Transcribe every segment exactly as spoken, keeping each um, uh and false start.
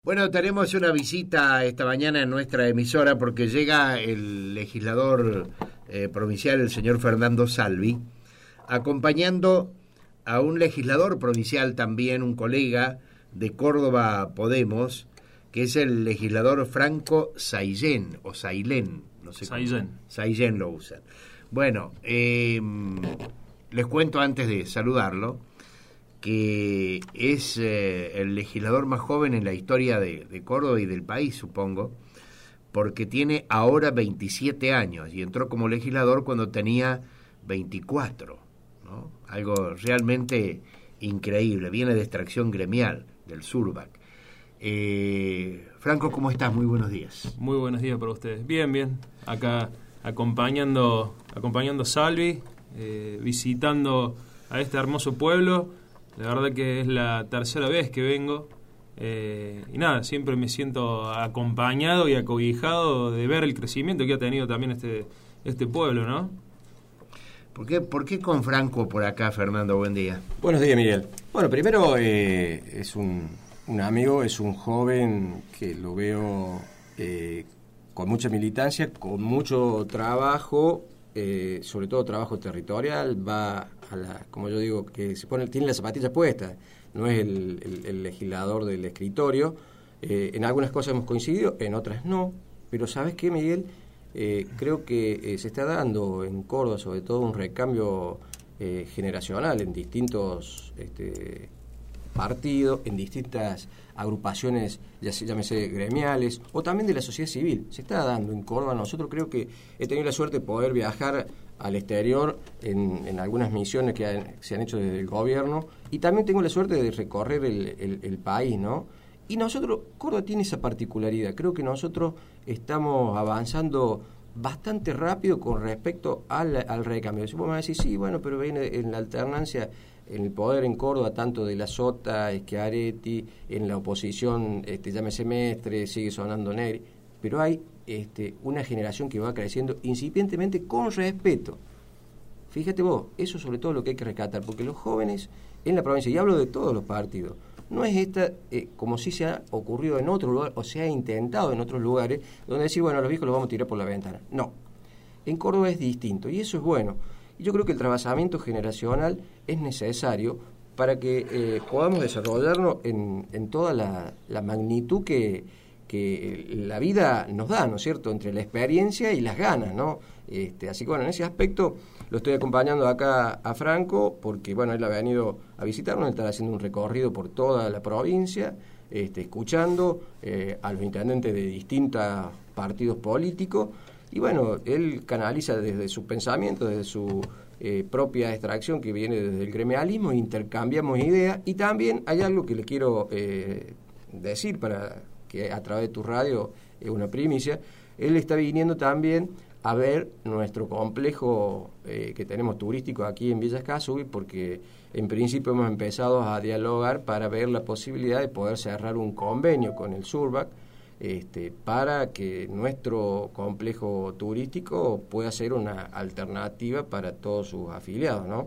Bueno, tenemos una visita esta mañana en nuestra emisora porque llega el legislador eh, provincial, el señor Fernando Salvi, acompañando a un legislador provincial también, un colega de Córdoba Podemos, que es el legislador Franco Saillén, o Sailén, no sé cómo. Saillén. Saillén lo usan. Bueno, eh, les cuento antes de saludarlo que es eh, el legislador más joven en la historia de, de Córdoba y del país, supongo, porque tiene ahora veintisiete años y entró como legislador cuando tenía veinticuatro, ¿no? Algo realmente increíble, viene de extracción gremial del Surbac. Eh, Franco, ¿cómo estás? Muy buenos días. Muy buenos días para ustedes. Bien, bien. Acá acompañando, acompañando a Salvi, eh, visitando a este hermoso pueblo. La verdad que es la tercera vez que vengo eh, y nada, siempre me siento acompañado y acobijado de ver el crecimiento que ha tenido también este, este pueblo, ¿no? ¿Por qué, ¿Por qué con Franco por acá, Fernando? Buen día. Buenos días, Miguel. Bueno, primero eh, es un, un amigo, es un joven que lo veo eh, con mucha militancia, con mucho trabajo, eh, sobre todo trabajo territorial, va a la, como yo digo, que se pone, tiene las zapatillas puestas, no es el, el, el legislador del escritorio. Eh, en algunas cosas hemos coincidido, en otras no, pero ¿sabes qué, Miguel? Eh, creo que eh, se está dando en Córdoba sobre todo un recambio eh, generacional en distintos este, partidos, en distintas agrupaciones, ya se, llámese gremiales, o también de la sociedad civil. Se está dando en Córdoba. Nosotros creo que he tenido la suerte de poder viajar al exterior en, en algunas misiones que han, se han hecho desde el gobierno, y también tengo la suerte de recorrer el, el, el país, ¿no? Y nosotros, Córdoba tiene esa particularidad. Creo que nosotros estamos avanzando bastante rápido con respecto al, al recambio. Si vos me decís, sí, bueno, pero viene en la alternancia, en el poder en Córdoba, tanto de la Sota, Schiaretti, en la oposición, este, llámese Mestre, sigue sonando Negri, pero hay este, una generación que va creciendo incipientemente con respeto. Fíjate vos, eso sobre todo lo que hay que rescatar, porque los jóvenes en la provincia, y hablo de todos los partidos, no es esta, eh, como si se ha ocurrido en otro lugar, o se ha intentado en otros lugares, donde decir, bueno, a los viejos los vamos a tirar por la ventana. No, en Córdoba es distinto, y eso es bueno. Y yo creo que el trabajamiento generacional es necesario para que eh, podamos desarrollarnos en, en toda la, la magnitud que, que la vida nos da, ¿no es cierto?, entre la experiencia y las ganas, ¿no? Este, así que bueno, en ese aspecto lo estoy acompañando acá a Franco, porque bueno, él ha venido a visitarnos, él está haciendo un recorrido por toda la provincia, este, escuchando eh, a los intendentes de distintos partidos políticos, y bueno, él canaliza desde su pensamiento, desde su eh, propia extracción que viene desde el gremialismo, intercambiamos ideas, y también hay algo que le quiero eh, decir para que a través de tu radio es una primicia. Él está viniendo también a ver nuestro complejo eh, que tenemos turístico aquí en Villa Escazú, porque en principio hemos empezado a dialogar para ver la posibilidad de poder cerrar un convenio con el Surbac, este, para que nuestro complejo turístico pueda ser una alternativa para todos sus afiliados, ¿no?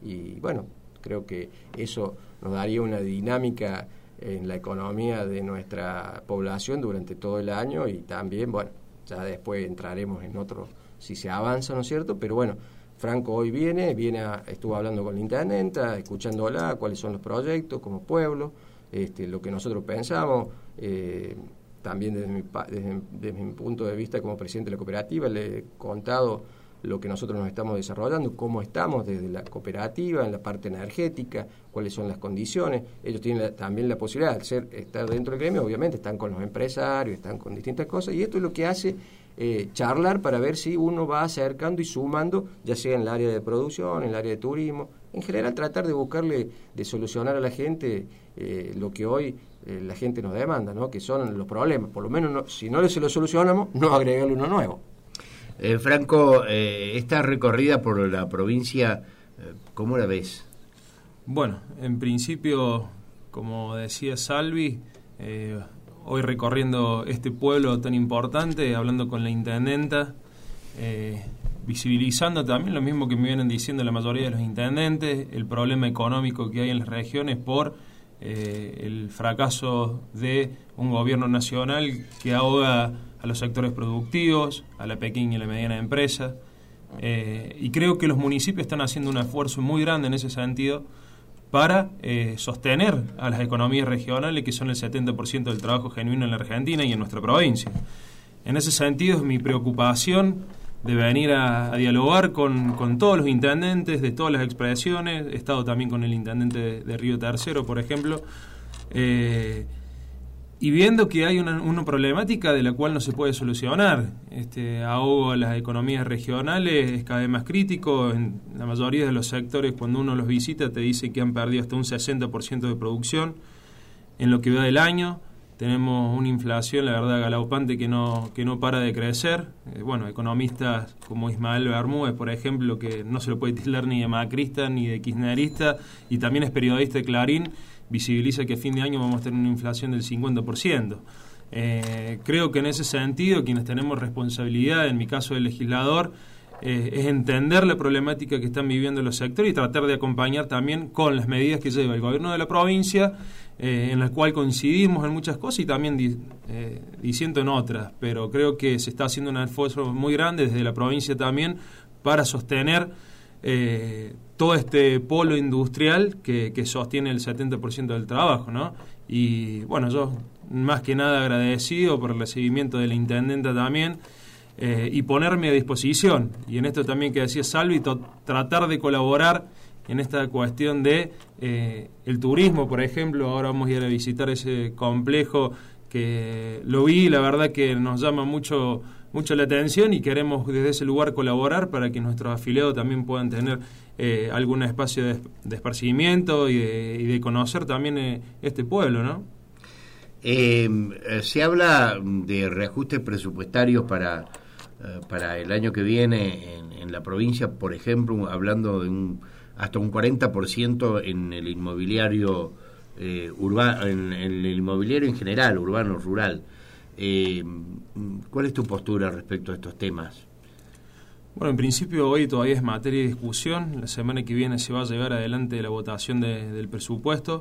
Y bueno, creo que eso nos daría una dinámica en la economía de nuestra población durante todo el año, y también, bueno, ya después entraremos en otro, si se avanza, ¿no es cierto? Pero bueno, Franco hoy viene, viene a, estuvo hablando con la intendenta, escuchándola, cuáles son los proyectos como pueblo, este, lo que nosotros pensamos, eh, también desde mi, desde, desde mi punto de vista como presidente de la cooperativa, le he contado lo que nosotros nos estamos desarrollando, cómo estamos desde la cooperativa, en la parte energética, cuáles son las condiciones. Ellos tienen la, también la posibilidad de ser, estar dentro del gremio, obviamente están con los empresarios, están con distintas cosas, y esto es lo que hace eh, charlar para ver si uno va acercando y sumando, ya sea en el área de producción, en el área de turismo, en general tratar de buscarle, de solucionar a la gente eh, lo que hoy eh, la gente nos demanda, ¿no? Que son los problemas. Por lo menos, no, si no se lo solucionamos, no agregarle uno nuevo. Eh, Franco, eh, esta recorrida por la provincia, eh, ¿cómo la ves? Bueno, en principio, como decía Salvi, eh, hoy recorriendo este pueblo tan importante, hablando con la intendenta, eh, visibilizando también lo mismo que me vienen diciendo la mayoría de los intendentes, el problema económico que hay en las regiones por eh, el fracaso de un gobierno nacional que ahoga a los sectores productivos, a la pequeña y la mediana empresa, eh, y creo que los municipios están haciendo un esfuerzo muy grande en ese sentido para eh, sostener a las economías regionales, que son el setenta por ciento del trabajo genuino en la Argentina y en nuestra provincia. En ese sentido es mi preocupación de venir a, a dialogar con, con todos los intendentes de todas las expresiones. He estado también con el intendente de, de Río Tercero, por ejemplo, eh, y viendo que hay una, una problemática de la cual no se puede solucionar. Este ahogo a las economías regionales es cada vez más crítico. En la mayoría de los sectores, cuando uno los visita, te dice que han perdido hasta un sesenta por ciento de producción en lo que va del año. Tenemos una inflación, la verdad, galopante que no, que no para de crecer. Eh, bueno, economistas como Ismael Bermúdez, por ejemplo, que no se lo puede tildar ni de macrista ni de kirchnerista, y también es periodista de Clarín, visibiliza que a fin de año vamos a tener una inflación del cincuenta por ciento. Eh, creo que en ese sentido, quienes tenemos responsabilidad, en mi caso de legislador, eh, es entender la problemática que están viviendo los sectores y tratar de acompañar también con las medidas que lleva el gobierno de la provincia, eh, en las cuales coincidimos en muchas cosas y también di, eh, diciendo en otras, pero creo que se está haciendo un esfuerzo muy grande desde la provincia también para sostener eh, todo este polo industrial que, que sostiene el setenta por ciento del trabajo, ¿no? Y bueno, yo más que nada agradecido por el recibimiento de la intendenta también, eh, y ponerme a disposición, y en esto también que decía Salvi, to- tratar de colaborar en esta cuestión de eh, el turismo, por ejemplo. Ahora vamos a ir a visitar ese complejo que lo vi, la verdad que nos llama mucho mucho la atención, y queremos desde ese lugar colaborar para que nuestros afiliados también puedan tener eh, algún espacio de, de esparcimiento y de, y de conocer también eh, este pueblo, ¿no? Eh, se habla de reajustes presupuestarios para, eh, para el año que viene en, en la provincia, por ejemplo, hablando de un hasta un cuarenta por ciento en el inmobiliario eh, urbano, en, en el inmobiliario en general, urbano, rural. Eh, ¿Cuál es tu postura respecto a estos temas? Bueno, en principio hoy todavía es materia de discusión. La semana que viene se va a llevar adelante la votación de, del presupuesto.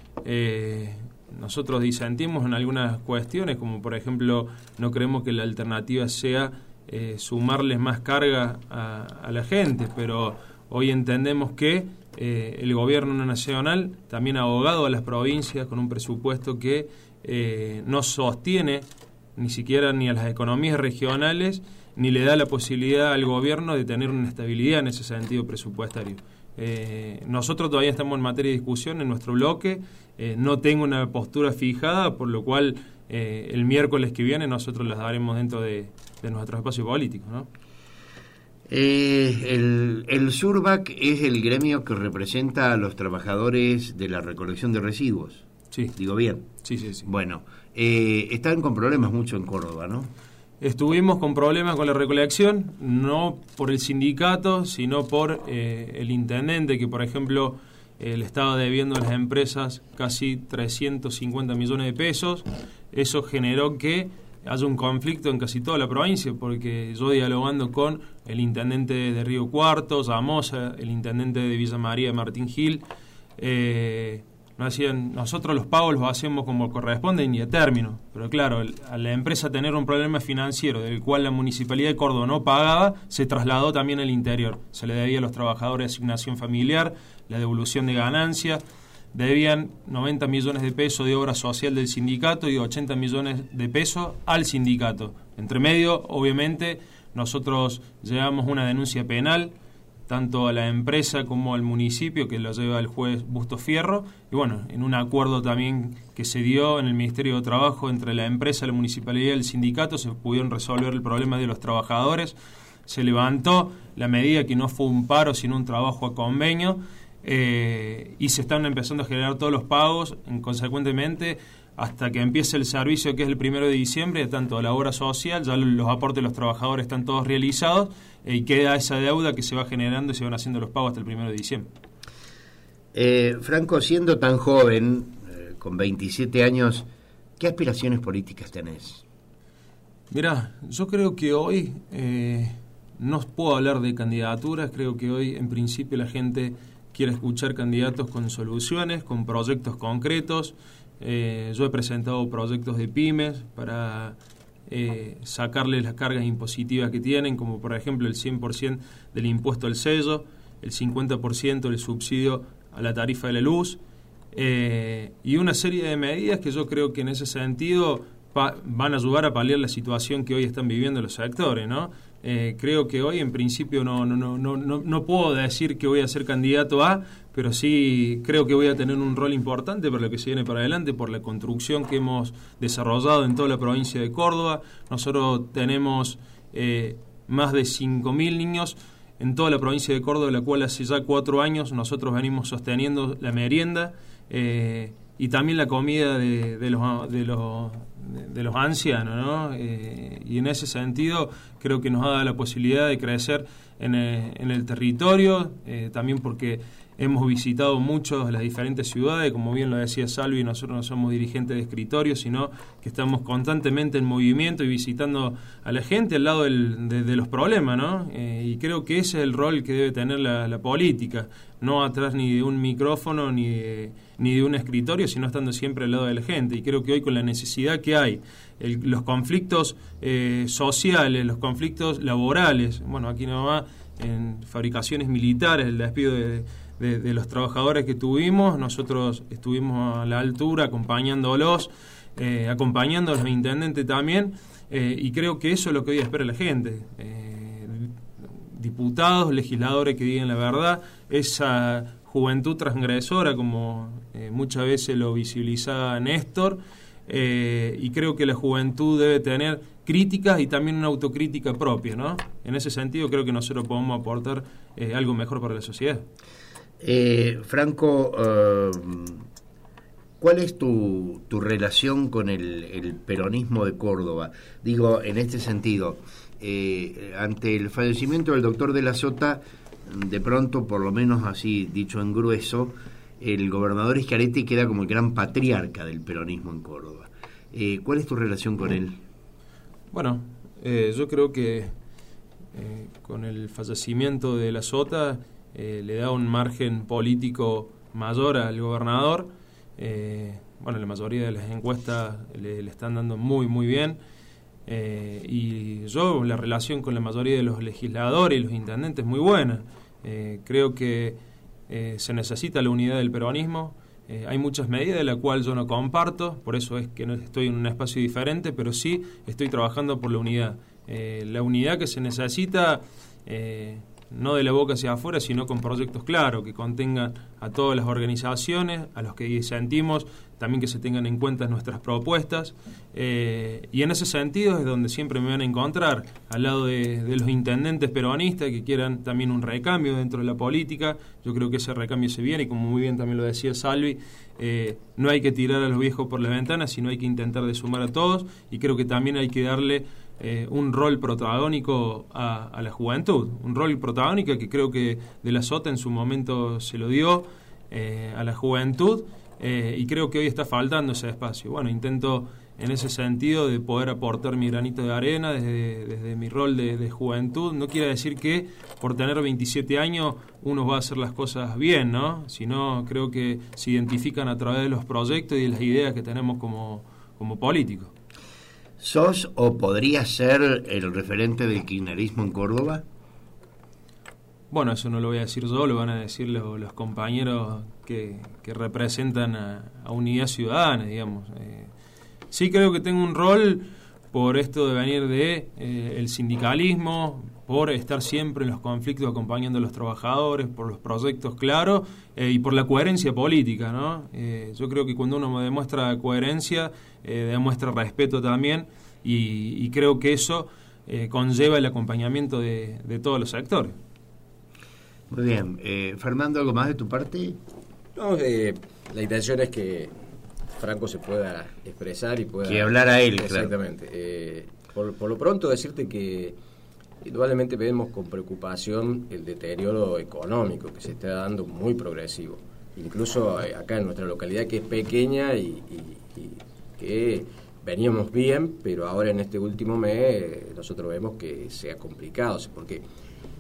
Eh, nosotros disentimos en algunas cuestiones, como por ejemplo, no creemos que la alternativa sea eh, sumarles más carga a, a la gente, pero hoy entendemos que eh, el gobierno nacional también ha abogado a las provincias con un presupuesto que eh, no sostiene ni siquiera ni a las economías regionales, ni le da la posibilidad al gobierno de tener una estabilidad en ese sentido presupuestario. Eh, nosotros todavía estamos en materia de discusión en nuestro bloque, eh, no tengo una postura fijada, por lo cual eh, el miércoles que viene nosotros las daremos dentro de, de nuestro espacio político, ¿no? Eh, el, el SURBAC es el gremio que representa a los trabajadores de la recolección de residuos. Sí. ¿Digo bien? Sí, sí, sí. Bueno, eh, están con problemas mucho en Córdoba, ¿no? Estuvimos con problemas con la recolección, no por el sindicato, sino por eh, el intendente, que por ejemplo eh, le estaba debiendo a las empresas casi trescientos cincuenta millones de pesos. Eso generó que haya un conflicto en casi toda la provincia, porque yo dialogando con el intendente de Río Cuarto, Zamoza, el intendente de Villa María, Martín Gil, eh, nos decían, nosotros los pagos los hacemos como corresponden y a término, pero claro, a la empresa tener un problema financiero del cual la Municipalidad de Córdoba no pagaba, se trasladó también al interior. Se le debía a los trabajadores asignación familiar, la devolución de ganancias, debían noventa millones de pesos de obra social del sindicato y ochenta millones de pesos al sindicato. Entre medio, obviamente, nosotros llevamos una denuncia penal tanto a la empresa como al municipio, que lo lleva el juez Busto Fierro, y bueno, en un acuerdo también que se dio en el Ministerio de Trabajo entre la empresa, la municipalidad y el sindicato, se pudieron resolver el problema de los trabajadores, se levantó la medida que no fue un paro, sino un trabajo a convenio, eh, y se están empezando a generar todos los pagos, en, consecuentemente, hasta que empiece el servicio, que es el primero de diciembre, tanto la obra social, ya los aportes de los trabajadores están todos realizados, eh, y queda esa deuda que se va generando y se van haciendo los pagos hasta el primero de diciembre. Eh, Franco, siendo tan joven, eh, con veintisiete años, ¿qué aspiraciones políticas tenés? Mirá, yo creo que hoy eh, no puedo hablar de candidaturas, creo que hoy en principio la gente quiere escuchar candidatos con soluciones, con proyectos concretos. Eh, yo he presentado proyectos de pymes para eh, sacarles las cargas impositivas que tienen, como por ejemplo el cien por ciento del impuesto al sello, el cincuenta por ciento del subsidio a la tarifa de la luz, eh, y una serie de medidas que yo creo que en ese sentido pa- van a ayudar a paliar la situación que hoy están viviendo los sectores, ¿no? Eh, creo que hoy en principio no, no, no, no, no, no puedo decir que voy a ser candidato a, pero sí creo que voy a tener un rol importante para lo que se viene para adelante, por la construcción que hemos desarrollado en toda la provincia de Córdoba. Nosotros tenemos eh, más de cinco mil niños en toda la provincia de Córdoba, la cual hace ya cuatro años nosotros venimos sosteniendo la merienda eh, y también la comida de, de los de los de los ancianos, ¿no? Eh, y en ese sentido creo que nos ha dado la posibilidad de crecer en el, en el territorio, eh, también porque hemos visitado muchas las diferentes ciudades, como bien lo decía Salvi, nosotros no somos dirigentes de escritorio, sino que estamos constantemente en movimiento y visitando a la gente al lado del, de, de los problemas, ¿no? Eh, y creo que ese es el rol que debe tener la, la política, no atrás ni de un micrófono ni de, ni de un escritorio, sino estando siempre al lado de la gente. Y creo que hoy con la necesidad que hay, el, los conflictos eh, sociales, los conflictos laborales, bueno, aquí nomás en fabricaciones militares, el despido de De, de los trabajadores que tuvimos, nosotros estuvimos a la altura acompañándolos, eh, acompañando a los intendentes también, eh, y creo que eso es lo que hoy espera la gente. Eh, diputados, legisladores que digan la verdad, esa juventud transgresora, como eh, muchas veces lo visibilizaba Néstor, eh, y creo que la juventud debe tener críticas y también una autocrítica propia, ¿no? En ese sentido creo que nosotros podemos aportar eh, algo mejor para la sociedad. Eh, Franco, uh, ¿cuál es tu, tu relación con el, el peronismo de Córdoba? Digo, en este sentido, eh, ante el fallecimiento del doctor de la Sota, de pronto, por lo menos así dicho en grueso, el gobernador Schiaretti queda como el gran patriarca del peronismo en Córdoba. Eh, ¿Cuál es tu relación con él? Bueno, eh, yo creo que eh, con el fallecimiento de la Sota Eh, le da un margen político mayor al gobernador. Eh, bueno, la mayoría de las encuestas le, le están dando muy, muy bien. Eh, y yo, la relación con la mayoría de los legisladores y los intendentes es muy buena. Eh, creo que eh, se necesita la unidad del peronismo. Eh, hay muchas medidas de las cuales yo no comparto, por eso es que no estoy en un espacio diferente, pero sí estoy trabajando por la unidad. Eh, la unidad que se necesita... Eh, no de la boca hacia afuera, sino con proyectos claros, que contengan a todas las organizaciones, a los que disentimos, también que se tengan en cuenta nuestras propuestas, eh, y en ese sentido es donde siempre me van a encontrar, al lado de, de los intendentes peronistas que quieran también un recambio dentro de la política. Yo creo que ese recambio se viene, y como muy bien también lo decía Salvi, eh, no hay que tirar a los viejos por las ventanas, sino hay que intentar de sumar a todos, y creo que también hay que darle Eh, un rol protagónico a, a la juventud, un rol protagónico que creo que de la Sota en su momento se lo dio eh, a la juventud, eh, y creo que hoy está faltando ese espacio. Bueno, intento en ese sentido de poder aportar mi granito de arena desde, desde mi rol de, de juventud. No quiere decir que por tener veintisiete años uno va a hacer las cosas bien, ¿no? Sino creo que se identifican a través de los proyectos y de las ideas que tenemos como, como políticos. ¿Sos o podrías ser el referente del kirchnerismo en Córdoba? Bueno, eso no lo voy a decir yo, lo van a decir los, los compañeros que, que representan a, a Unidad Ciudadana, digamos. Eh, sí creo que tengo un rol por esto de venir de eh, el sindicalismo, por estar siempre en los conflictos acompañando a los trabajadores, por los proyectos claros eh, y por la coherencia política, ¿no? Eh, yo creo que cuando uno demuestra coherencia, eh, demuestra respeto también, y, y creo que eso eh, conlleva el acompañamiento de, de todos los sectores. Muy bien. Eh, Fernando, ¿algo más de tu parte? No, eh, la intención es que Franco se pueda expresar y pueda... Que hablar a él, exactamente. Claro. Eh, por, por lo pronto decirte que indudablemente vemos con preocupación el deterioro económico que se está dando muy progresivo. Incluso acá en nuestra localidad, que es pequeña y, y, y que veníamos bien, pero ahora en este último mes nosotros vemos que se ha complicado, porque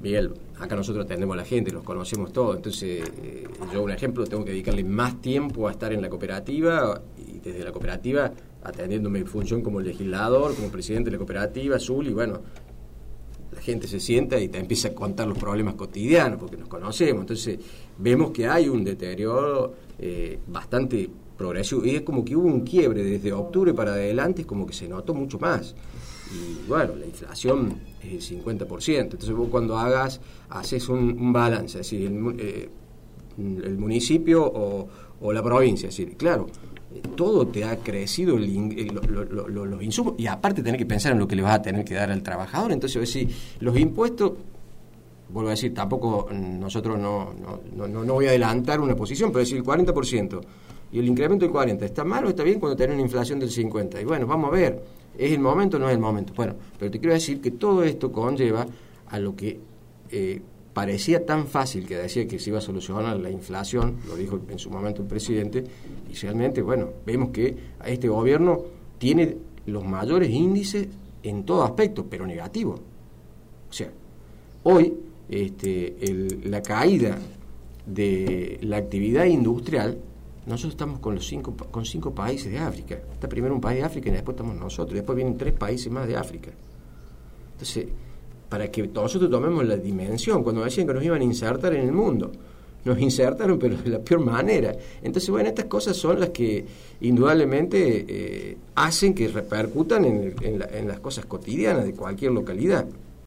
Miguel, acá nosotros atendemos a la gente, los conocemos todos, entonces eh, yo, un ejemplo, tengo que dedicarle más tiempo a estar en la cooperativa y desde la cooperativa atendiendo mi función como legislador, como presidente de la cooperativa, azul, y bueno, la gente se sienta y te empieza a contar los problemas cotidianos, porque nos conocemos, entonces vemos que hay un deterioro eh, bastante progresivo, y es como que hubo un quiebre desde octubre para adelante, es como que se notó mucho más, y bueno, la inflación es el cincuenta por ciento, entonces vos cuando hagas, haces un, un balance, es decir, el, eh, el municipio o, o la provincia, es decir, claro, todo te ha crecido el, el, lo, lo, lo, los insumos, y aparte tenés que pensar en lo que le vas a tener que dar al trabajador. Entonces, es decir, los impuestos, vuelvo a decir, tampoco nosotros no, no, no, no voy a adelantar una posición, pero es decir, el cuarenta por ciento y el incremento del cuarenta por ciento, ¿está mal o está bien cuando tenés una inflación del cincuenta por ciento? Y bueno, vamos a ver, ¿es el momento o no es el momento? Bueno, pero te quiero decir que todo esto conlleva a lo que eh, parecía tan fácil, que decía que se iba a solucionar la inflación, lo dijo en su momento el presidente, y realmente, bueno, vemos que este gobierno tiene los mayores índices en todo aspecto, pero negativo. O sea, hoy este, el, la caída de la actividad industrial, nosotros estamos con los cinco con cinco países de África. Está primero un país de África y después estamos nosotros, y después vienen tres países más de África. Entonces, para que nosotros tomemos la dimensión, cuando decían que nos iban a insertar en el mundo, nos insertaron pero de la peor manera. Entonces, bueno, estas cosas son las que indudablemente eh, hacen que repercutan en, en, la, en las cosas cotidianas de cualquier localidad.